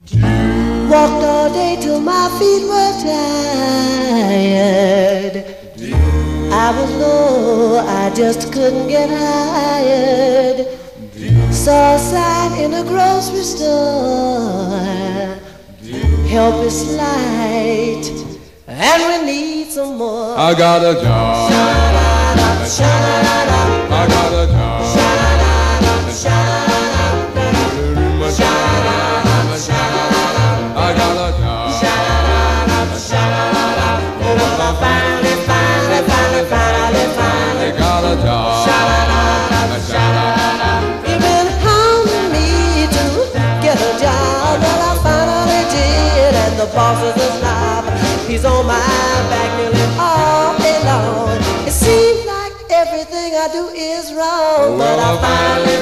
Walked all day till my feet were tired. I was low, I just couldn't get hired. Saw a sign in a grocery store. Help is light, and we need some more. I got a job. Sha-da-da-da, sha-da-da-da. I got a job. Sha-da-da-da, sha-da-da-da. Sha-da-da-da, sha-da-da-da. I got a job. Sha-da-da-da, sha-da-da-da. Oh, well, I finally got a job. Sha-da-da-da, sha-da-da-da. You've been hounding me to get a job. Well, I finally did, and the boss is a snob. He's on my back nearly all day long. It seems like everything I do is wrong, but I finally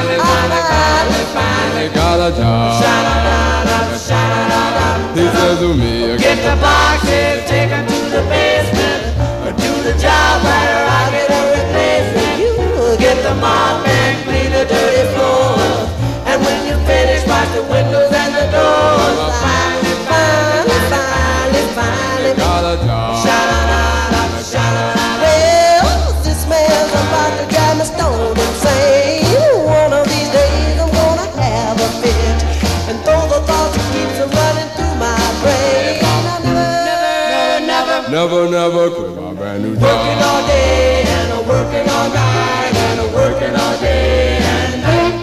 got a job. Sha-da-da-da, sha-da-da-da. He says to me, get the boxes, take them to the basement. Do the job right or I'll get a replacement. You get the mop and clean the dirty floors. And when you finish, wash the windows and the doors. Finally got a job. Sha-da-da-da, sha-da-da-da. Well, this man's about to drive me stone insane. One of these days I'm gonna have a fit. And though the thought keeps running through my brain, I never quit my brand new job. working all day and I'm working all night and I'm working all day and night.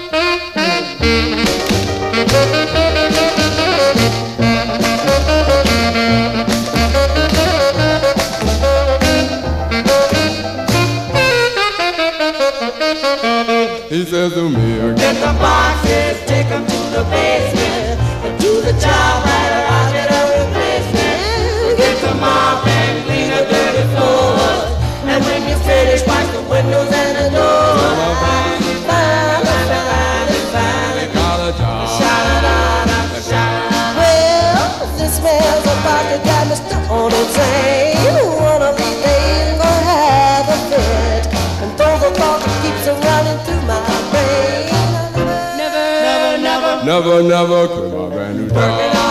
He says to me, get the boxes, take them to the basement, and do the job right or I'll get a replacement. Get the mop and clean the dirty floors, and when you finish, wash the windows and the doors. Finally got a job. Sha-da-da-da, sha-da-da. Well, this man's about to drive me stone insane. One of these days I'm gonna have a fit, and though the thought keeps running through my brain, Never quit my brand new job. working all